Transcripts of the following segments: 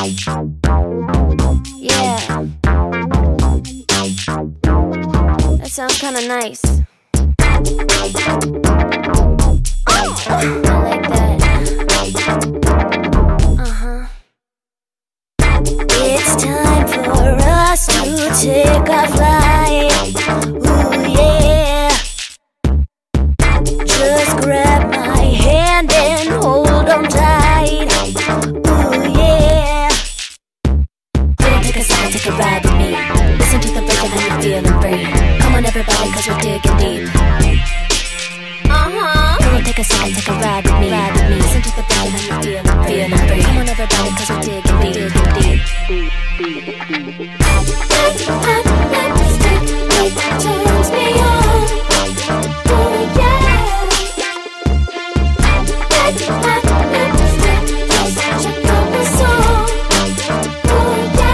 Yeah, that sounds kinda nice. I like that. It's time for us to take a flight. Ooh yeah. Just grab my hand and hold on tight. Ooh yeah. Take a second, take a ride with me. Listen to the beat and you're feeling free. Come on everybody, cause we're digging deep. Take a second, take a ride with me. Listen to the beat and you're feeling free. Come on everybody, cause we're digging deep. That lipstick, it turns me on. Oh yeah. That lipstick is such a couple song. Oh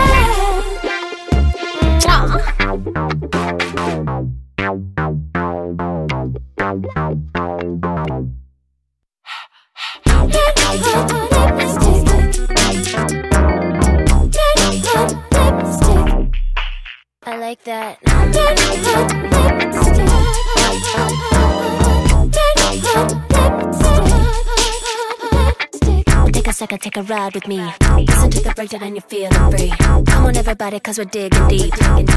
I like that. Take a second, take a ride with me. Listen to the breakdown and you're feeling free. Come on everybody, cause we're digging deep.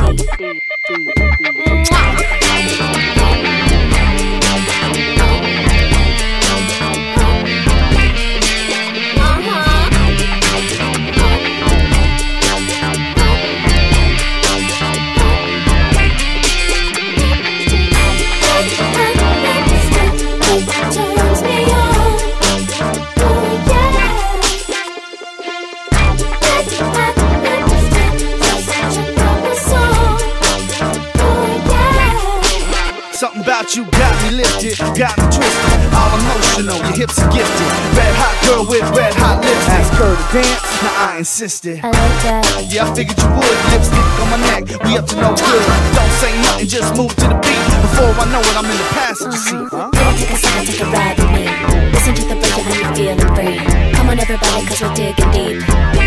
Something about you got me lifted, got me twisted, all emotional, your hips are gifted. Red hot girl with red hot lips. Ask her to dance, now I insisted. I like that. Yeah, I figured you would. Lipstick on my neck, we up to no good. Don't say nothing, just move to the beat. Before I know it, I'm in the passenger seat. Take a second, take a ride with me. Listen to the beat and you're feeling free. Come on everybody, cause we're digging deep.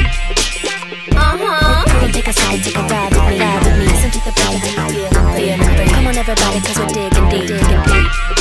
Take a second, take a ride with me. Listen to the beat and you're feeling free. Come on everybody, cause we're digging deep.